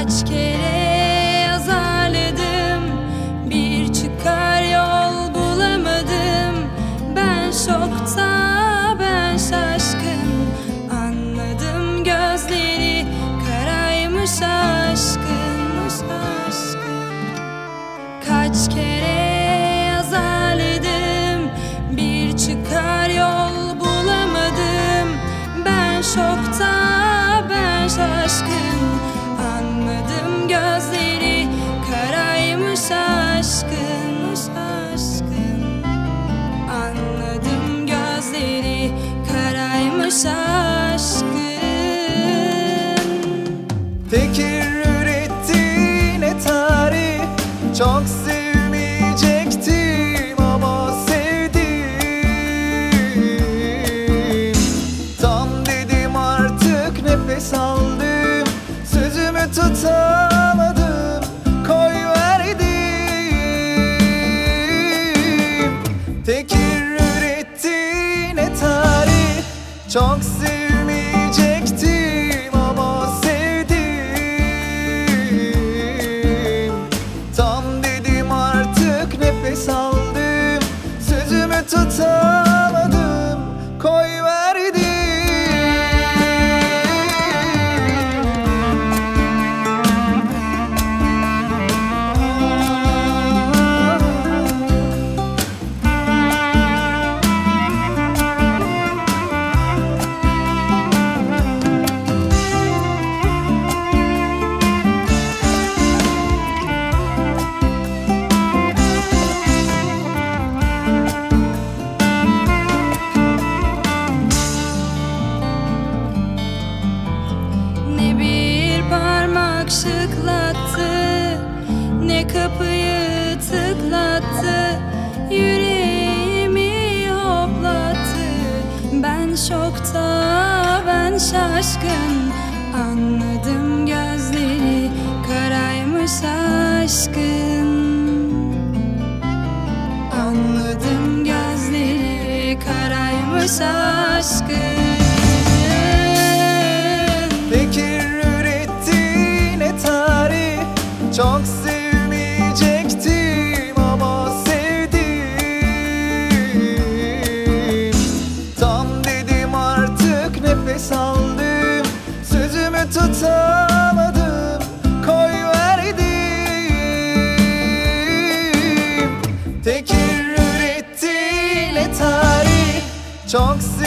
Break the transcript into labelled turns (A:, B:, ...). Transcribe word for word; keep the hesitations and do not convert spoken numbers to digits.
A: Kaç kere azarladım, bir çıkar yol bulamadım. Ben şokta, ben şaşkın, anladım gözleri karaymış aşkın, aşkın. Kaç kere azarladım, bir çıkar yol bulamadım. Ben şokta, ben şaşkın, anladım gözleri karaymış aşkın, aşkın. Anladım gözleri karaymış aşkın.
B: Tekirür etti ne tarih, çok sevmeyecektim ama sevdim. Tam dedim artık nefes aldım, sözümü tutamadım, koyverdim. Tekirür etti ne tarih, çok sevmeyecektim ama sevdim. Tam dedim artık nefes aldım, sözümü tutamadım, koyverdim.
A: Ne bir parmak şıklattı, ne kapıyı tıklattı, yüreğimi hoplattı. Ben şokta, ben şaşkın, anladım gözleri karaymış aşkın. Anladım gözleri karaymış aşkın.
B: Tekirür etti ne tarih, çok sevmeyecektim ama sevdim. Tam dedim artık nefes aldım, sözümü tutamadım, koyverdim. Tekirür etti ne tarih, çok